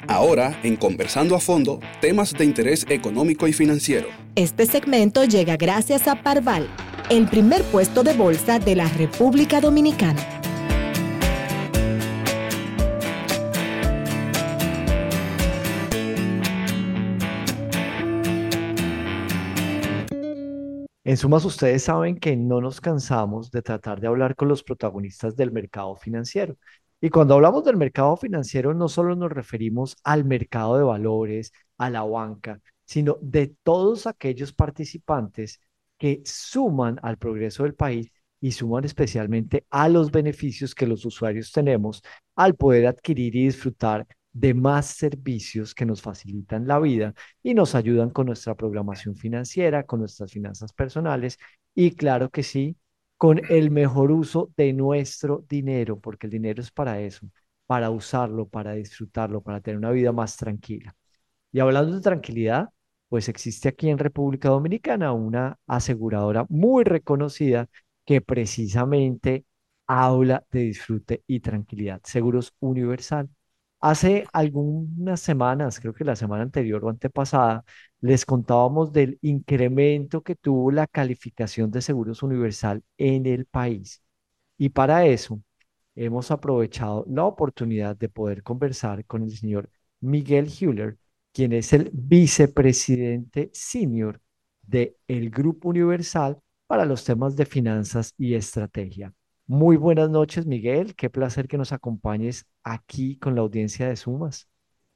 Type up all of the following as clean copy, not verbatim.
Ahora, en Conversando a Fondo, temas de interés económico y financiero. Este segmento llega gracias a Parval, el primer puesto de bolsa de la República Dominicana. En sumas, ustedes saben que no nos cansamos de tratar de hablar con los protagonistas del mercado financiero. Y cuando hablamos del mercado financiero, no solo nos referimos al mercado de valores, a la banca, sino de todos aquellos participantes que suman al progreso del país y suman especialmente a los beneficios que los usuarios tenemos al poder adquirir y disfrutar de más servicios que nos facilitan la vida y nos ayudan con nuestra programación financiera, con nuestras finanzas personales y claro que sí, con el mejor uso de nuestro dinero, porque el dinero es para eso, para usarlo, para disfrutarlo, para tener una vida más tranquila. Y hablando de tranquilidad, pues existe aquí en República Dominicana una aseguradora muy reconocida que precisamente habla de disfrute y tranquilidad, Seguros Universal. Hace algunas semanas, creo que la semana anterior o antepasada, les contábamos del incremento que tuvo la calificación de Seguros Universal en el país. Y para eso hemos aprovechado la oportunidad de poder conversar con el señor Miguel Hüller, quien es el vicepresidente senior de el Grupo Universal para los temas de finanzas y estrategia. Muy buenas noches, Miguel. Qué placer que nos acompañes aquí con la audiencia de Sumas.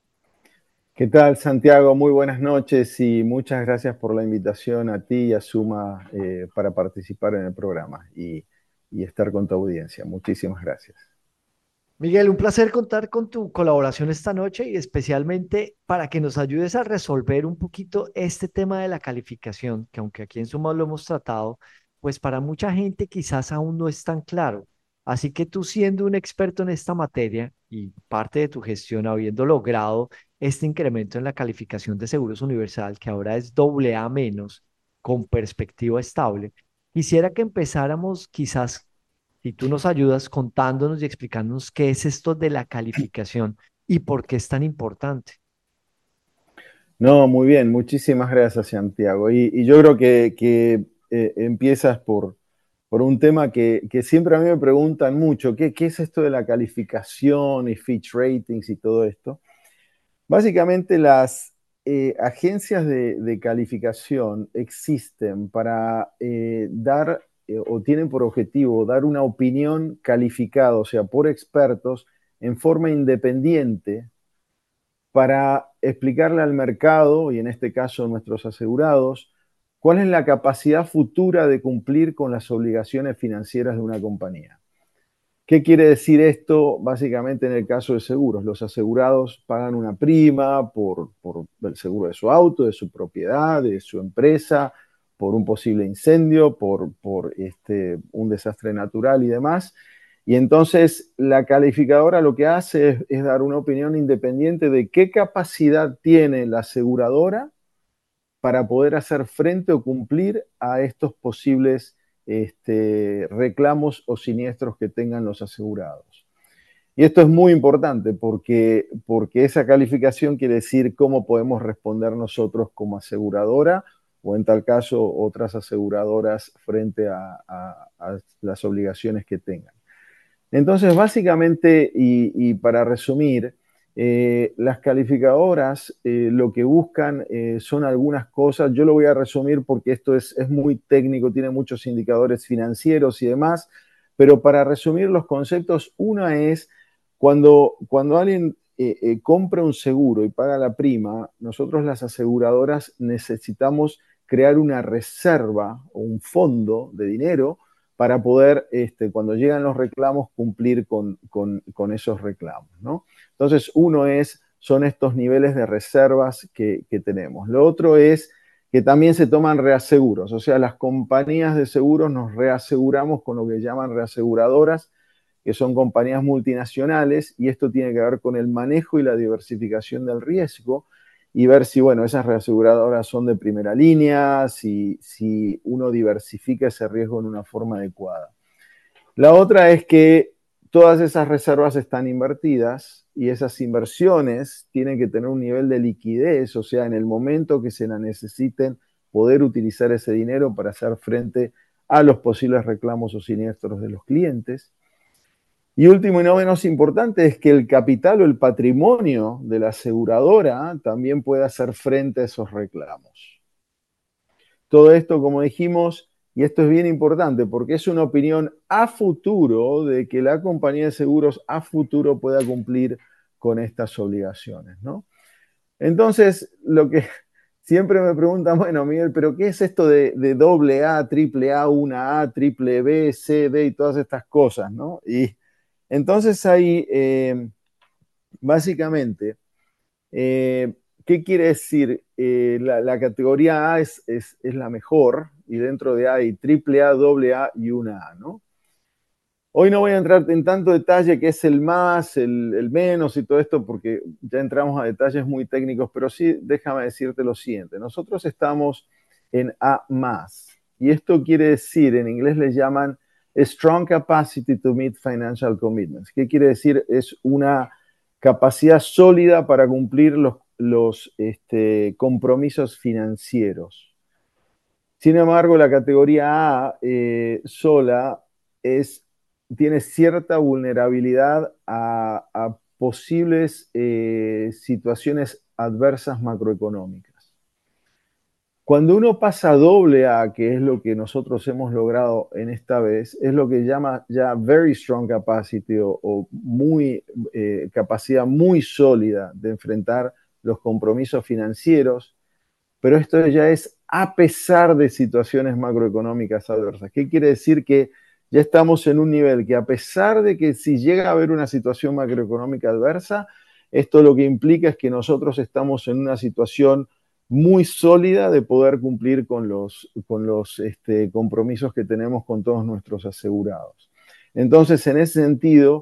¿Qué tal, Santiago? Muy buenas noches y muchas gracias por la invitación a ti y a Suma para participar en el programa y estar con tu audiencia. Muchísimas gracias. Miguel, un placer contar con tu colaboración esta noche y especialmente para que nos ayudes a resolver un poquito este tema de la calificación, que aunque aquí en Suma lo hemos tratado, pues para mucha gente quizás aún no es tan claro. Así que tú siendo un experto en esta materia y parte de tu gestión habiendo logrado este incremento en la calificación de Seguros Universal, que ahora es AA menos, con perspectiva estable, quisiera que empezáramos quizás si tú nos ayudas contándonos y explicándonos qué es esto de la calificación y por qué es tan importante. No, muy bien, muchísimas gracias, Santiago. Y yo creo que empiezas por un tema que siempre a mí me preguntan mucho, ¿qué es esto de la calificación y Fitch Ratings y todo esto? Básicamente las agencias de calificación existen para dar o tienen por objetivo dar una opinión calificada, o sea, por expertos, en forma independiente para explicarle al mercado, y en este caso a nuestros asegurados, cuál es la capacidad futura de cumplir con las obligaciones financieras de una compañía. ¿Qué quiere decir esto? Básicamente en el caso de seguros, los asegurados pagan una prima por el seguro de su auto, de su propiedad, de su empresa, por un posible incendio, por un desastre natural y demás. Y entonces la calificadora lo que hace es dar una opinión independiente de qué capacidad tiene la aseguradora para poder hacer frente o cumplir a estos posibles reclamos o siniestros que tengan los asegurados. Y esto es muy importante porque esa calificación quiere decir cómo podemos responder nosotros como aseguradora o en tal caso otras aseguradoras frente a las obligaciones que tengan. Entonces, básicamente, y para resumir, las calificadoras lo que buscan son algunas cosas. Yo lo voy a resumir porque esto es muy técnico, tiene muchos indicadores financieros y demás, pero para resumir los conceptos, una es cuando alguien compra un seguro y paga la prima, nosotros las aseguradoras necesitamos crear una reserva o un fondo de dinero para poder, cuando llegan los reclamos, cumplir con esos reclamos, ¿no? Entonces, son estos niveles de reservas que tenemos. Lo otro es que también se toman reaseguros, o sea, las compañías de seguros nos reaseguramos con lo que llaman reaseguradoras, que son compañías multinacionales, y esto tiene que ver con el manejo y la diversificación del riesgo, y ver si, bueno, esas reaseguradoras son de primera línea, si uno diversifica ese riesgo en una forma adecuada. La otra es que todas esas reservas están invertidas y esas inversiones tienen que tener un nivel de liquidez, o sea, en el momento que se la necesiten, poder utilizar ese dinero para hacer frente a los posibles reclamos o siniestros de los clientes. Y último y no menos importante es que el capital o el patrimonio de la aseguradora también pueda hacer frente a esos reclamos. Todo esto, como dijimos, y esto es bien importante porque es una opinión a futuro de que la compañía de seguros a futuro pueda cumplir con estas obligaciones, ¿no? Entonces, lo que siempre me preguntan, bueno, Miguel, pero ¿qué es esto de doble A, triple A, una A, triple B, C, D y todas estas cosas, ¿no? Y entonces ahí, básicamente, ¿qué quiere decir? La categoría A es la mejor y dentro de A hay triple A, doble A y una A, ¿no? Hoy no voy a entrar en tanto detalle que es el más, el menos y todo esto, porque ya entramos a detalles muy técnicos, pero sí déjame decirte lo siguiente. Nosotros estamos en A más, y esto quiere decir, en inglés le llaman Strong Capacity to Meet Financial Commitments. ¿Qué quiere decir? Es una capacidad sólida para cumplir los compromisos financieros. Sin embargo, la categoría A sola tiene cierta vulnerabilidad a posibles situaciones adversas macroeconómicas. Cuando uno pasa a doble A, que es lo que nosotros hemos logrado en esta vez, es lo que llama ya very strong capacity o capacidad muy sólida de enfrentar los compromisos financieros, pero esto ya es a pesar de situaciones macroeconómicas adversas. ¿Qué quiere decir? Que ya estamos en un nivel que a pesar de que si llega a haber una situación macroeconómica adversa, esto lo que implica es que nosotros estamos en una situación muy sólida de poder cumplir con los compromisos que tenemos con todos nuestros asegurados. Entonces, en ese sentido,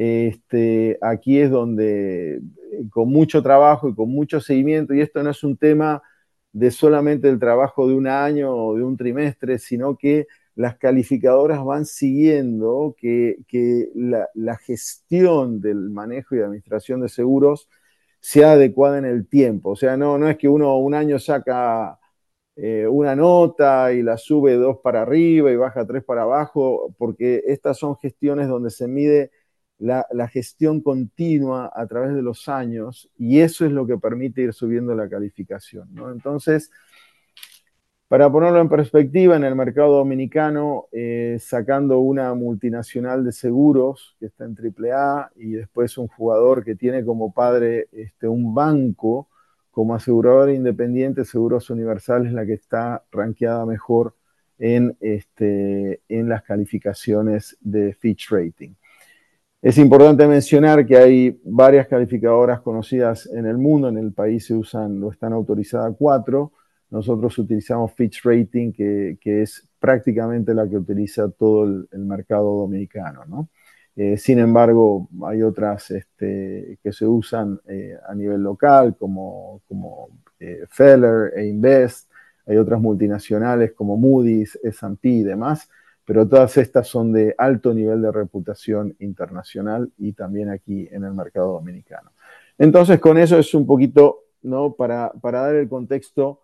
aquí es donde con mucho trabajo y con mucho seguimiento, y esto no es un tema de solamente el trabajo de un año o de un trimestre, sino que las calificadoras van siguiendo que la gestión del manejo y administración de seguros sea adecuada en el tiempo. O sea, no es que uno un año saca una nota y la sube 2 para arriba y baja 3 para abajo, porque estas son gestiones donde se mide la gestión continua a través de los años y eso es lo que permite ir subiendo la calificación, ¿no? Entonces, para ponerlo en perspectiva, en el mercado dominicano, sacando una multinacional de seguros que está en AAA y después un jugador que tiene como padre un banco, como aseguradora independiente, Seguros Universal es la que está rankeada mejor en las calificaciones de Fitch Rating. Es importante mencionar que hay varias calificadoras conocidas en el mundo, en el país se usan, o están autorizadas 4. Nosotros utilizamos Fitch Rating, que es prácticamente la que utiliza todo el mercado dominicano, ¿no? Sin embargo, hay otras que se usan a nivel local, como Feller e Invest. Hay otras multinacionales como Moody's, S&P y demás, pero todas estas son de alto nivel de reputación internacional y también aquí en el mercado dominicano. Entonces, con eso es un poquito, ¿no? Para dar el contexto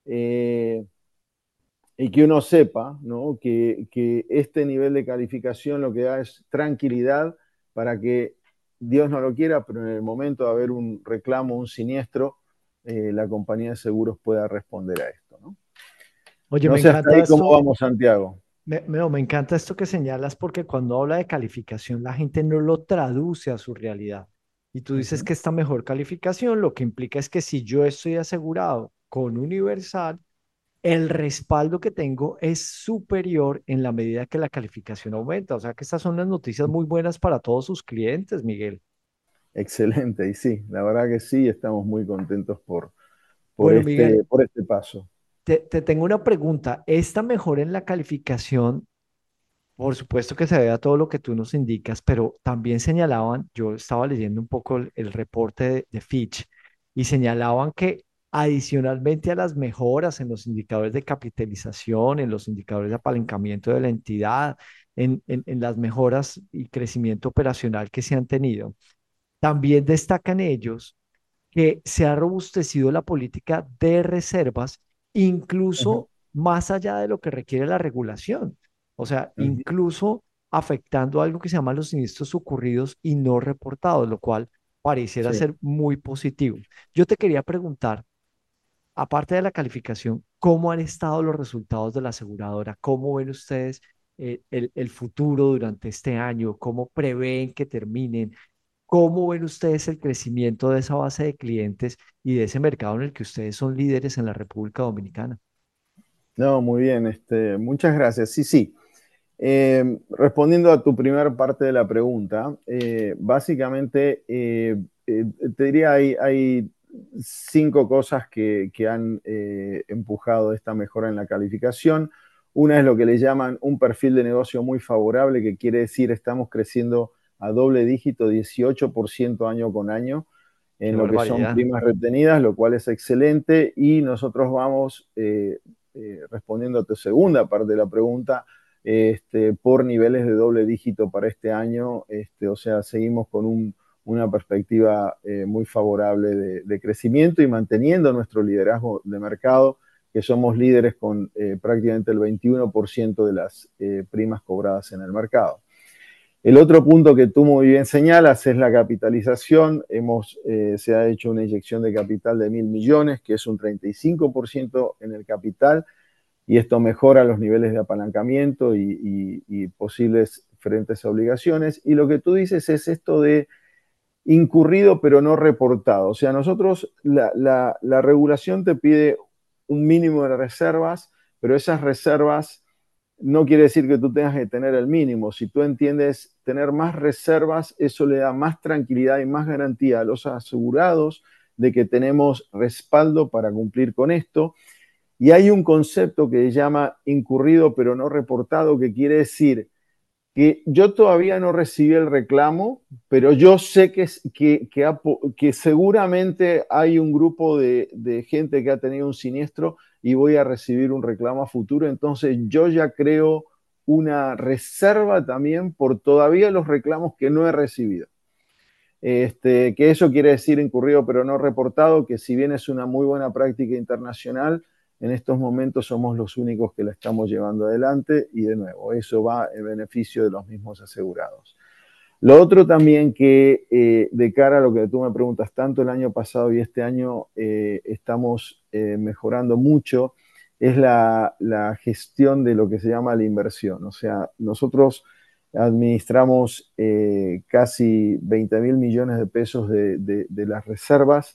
y que uno sepa, ¿no? que este nivel de calificación lo que da es tranquilidad para que Dios no lo quiera, pero en el momento de haber un reclamo, un siniestro, la compañía de seguros pueda responder a esto, ¿no? Oye, No me sé hasta encanta ahí cómo esto. vamos, Santiago. Me encanta esto que señalas porque cuando habla de calificación la gente no lo traduce a su realidad. Y tú dices que esta mejor calificación lo que implica es que si yo estoy asegurado con Universal, el respaldo que tengo es superior en la medida que la calificación aumenta. O sea que estas son unas noticias muy buenas para todos sus clientes, Miguel. Excelente, y sí, la verdad que sí, estamos muy contentos por Bueno, Miguel, por este paso. te tengo una pregunta. ¿Esta mejora en la calificación? Por supuesto que se debe a todo lo que tú nos indicas, pero también señalaban, yo estaba leyendo un poco el reporte de Fitch y señalaban que adicionalmente a las mejoras en los indicadores de capitalización, en los indicadores de apalancamiento de la entidad, en las mejoras y crecimiento operacional que se han tenido, También destacan ellos que se ha robustecido la política de reservas, Ujú, incluso más allá de lo que requiere la regulación. O sea, ujú. incluso afectando algo que se llama los siniestros ocurridos y no reportados, lo cual pareciera Sí. ser muy positivo. Yo te quería preguntar, aparte de la calificación, ¿cómo han estado los resultados de la aseguradora? ¿Cómo ven ustedes el futuro durante este año? ¿Cómo prevén que terminen? ¿Cómo ven ustedes el crecimiento de esa base de clientes y de ese mercado en el que ustedes son líderes en la República Dominicana? No, muy bien, muchas gracias. Sí, sí. Respondiendo a tu primera parte de la pregunta, básicamente te diría hay 5 cosas que han empujado esta mejora en la calificación. Una es lo que le llaman un perfil de negocio muy favorable, que quiere decir estamos creciendo a doble dígito, 18% año con año, Qué en lo que son barbaridad. primas retenidas, lo cual es excelente. Y nosotros vamos, respondiendo a tu segunda parte de la pregunta, por niveles de doble dígito para este año. O sea, seguimos con una perspectiva muy favorable de crecimiento y manteniendo nuestro liderazgo de mercado, que somos líderes con prácticamente el 21% de las primas cobradas en el mercado. El otro punto que tú muy bien señalas es la capitalización. Se ha hecho una inyección de capital de 1.000 millones, que es un 35% en el capital, y esto mejora los niveles de apalancamiento y posibles frentes a obligaciones. Y lo que tú dices es esto de incurrido pero no reportado. O sea, nosotros, la regulación te pide un mínimo de reservas, pero esas reservas no quiere decir que tú tengas que tener el mínimo. Si tú entiendes tener más reservas, eso le da más tranquilidad y más garantía a los asegurados de que tenemos respaldo para cumplir con esto. Y hay un concepto que se llama incurrido pero no reportado, que quiere decir que yo todavía no recibí el reclamo, pero yo sé que seguramente hay un grupo de gente que ha tenido un siniestro y voy a recibir un reclamo a futuro. Entonces yo ya creo una reserva también por todavía los reclamos que no he recibido. Que eso quiere decir incurrido pero no reportado, que si bien es una muy buena práctica internacional, en estos momentos somos los únicos que la estamos llevando adelante, y de nuevo, eso va en beneficio de los mismos asegurados. Lo otro también que, de cara a lo que tú me preguntas, tanto el año pasado y este año estamos mejorando mucho, es la gestión de lo que se llama la inversión. O sea, nosotros administramos casi 20.000 millones de pesos de las reservas,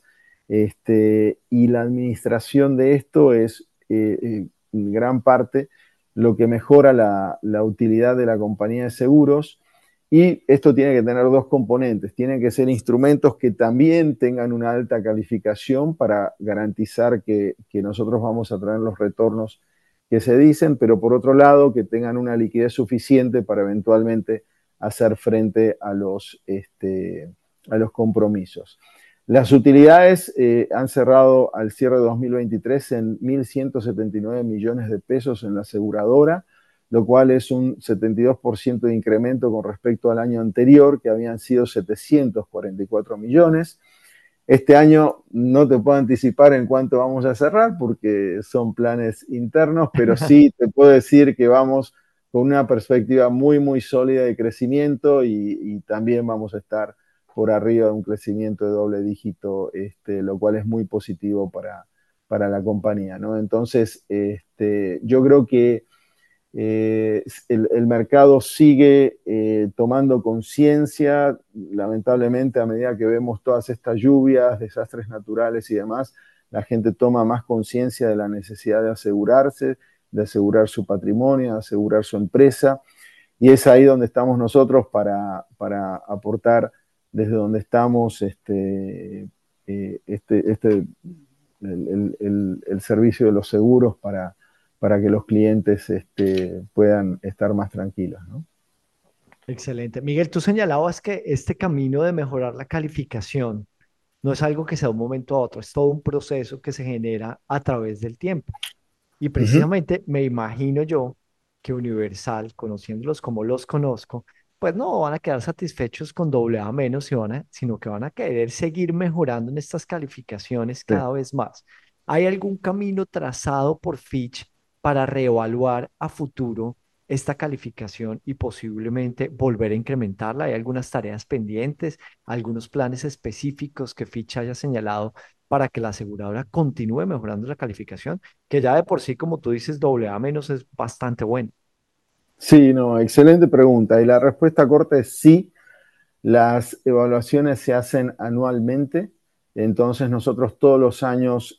y la administración de esto es en gran parte lo que mejora la utilidad de la compañía de seguros. Y esto tiene que tener dos componentes. Tienen que ser instrumentos que también tengan una alta calificación para garantizar que nosotros vamos a traer los retornos que se dicen, pero por otro lado, que tengan una liquidez suficiente para eventualmente hacer frente a los compromisos. Las utilidades han cerrado al cierre de 2023 en 1.179 millones de pesos en la aseguradora, lo cual es un 72% de incremento con respecto al año anterior, que habían sido 744 millones. Este año no te puedo anticipar en cuánto vamos a cerrar porque son planes internos, pero sí te puedo decir que vamos con una perspectiva muy, muy sólida de crecimiento, y también vamos a estar por arriba de un crecimiento de doble dígito, lo cual es muy positivo para la compañía, ¿no? Entonces, yo creo que el mercado sigue tomando conciencia. Lamentablemente, a medida que vemos todas estas lluvias, desastres naturales y demás, la gente toma más conciencia de la necesidad de asegurarse, de asegurar su patrimonio, de asegurar su empresa, y es ahí donde estamos nosotros para aportar desde donde estamos el servicio de los seguros para que los clientes puedan estar más tranquilos, ¿no? Excelente. Miguel, tú señalabas que este camino de mejorar la calificación no es algo que sea de un momento a otro, es todo un proceso que se genera a través del tiempo. Y Uh -huh. precisamente me imagino yo que Universal, conociéndolos como los conozco, pues no van a quedar satisfechos con doble A menos, sino que van a querer seguir mejorando en estas calificaciones Sí. cada vez más. ¿Hay algún camino trazado por Fitch para reevaluar a futuro esta calificación y posiblemente volver a incrementarla? ¿Hay algunas tareas pendientes, algunos planes específicos que Fitch haya señalado para que la aseguradora continúe mejorando la calificación? Que ya de por sí, como tú dices, doble A menos es bastante bueno. Sí, no, excelente pregunta. Y la respuesta corta es sí. Las evaluaciones se hacen anualmente, entonces nosotros todos los años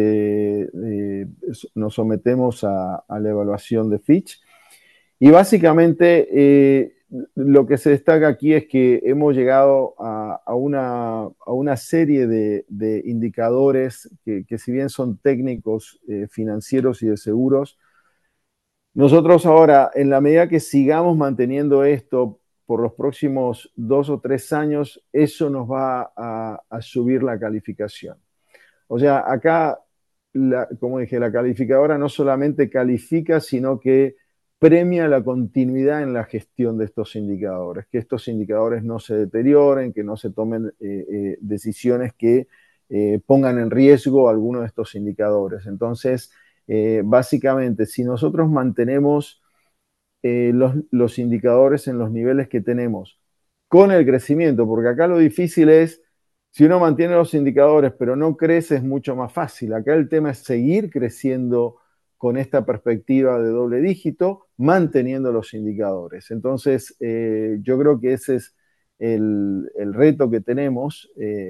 nos sometemos a la evaluación de Fitch. Y básicamente lo que se destaca aquí es que hemos llegado a una serie de indicadores que si bien son técnicos, financieros y de seguros, nosotros ahora, en la medida que sigamos manteniendo esto por los próximos 2 o 3 años, eso nos va a subir la calificación. O sea, acá, como dije, la calificadora no solamente califica, sino que premia la continuidad en la gestión de estos indicadores, que estos indicadores no se deterioren, que no se tomen decisiones que pongan en riesgo alguno de estos indicadores. Entonces, básicamente, si nosotros mantenemos los indicadores en los niveles que tenemos con el crecimiento, porque acá lo difícil es, si uno mantiene los indicadores pero no crece, es mucho más fácil. Acá el tema es seguir creciendo con esta perspectiva de doble dígito, manteniendo los indicadores. Entonces, yo creo que ese es el reto que tenemos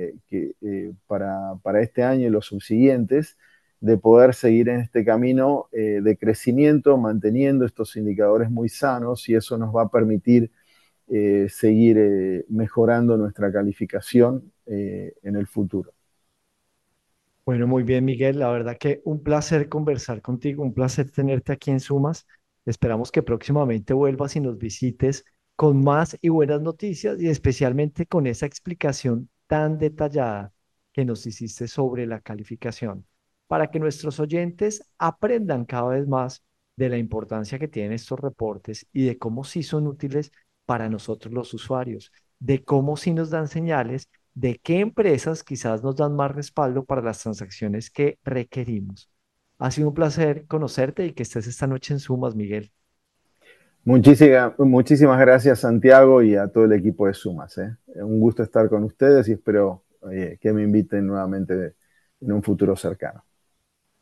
para este año y los subsiguientes, de poder seguir en este camino de crecimiento, manteniendo estos indicadores muy sanos, y eso nos va a permitir seguir mejorando nuestra calificación en el futuro. Bueno, muy bien, Miguel. La verdad que un placer conversar contigo, un placer tenerte aquí en Sumas. Esperamos que próximamente vuelvas y nos visites con más y buenas noticias y especialmente con esa explicación tan detallada que nos hiciste sobre la calificación, para que nuestros oyentes aprendan cada vez más de la importancia que tienen estos reportes y de cómo sí son útiles para nosotros los usuarios, de cómo sí nos dan señales de qué empresas quizás nos dan más respaldo para las transacciones que requerimos. Ha sido un placer conocerte y que estés esta noche en Sumas, Miguel. Muchísimas gracias, Santiago, y a todo el equipo de Sumas. Un gusto estar con ustedes y espero que me inviten nuevamente en un futuro cercano.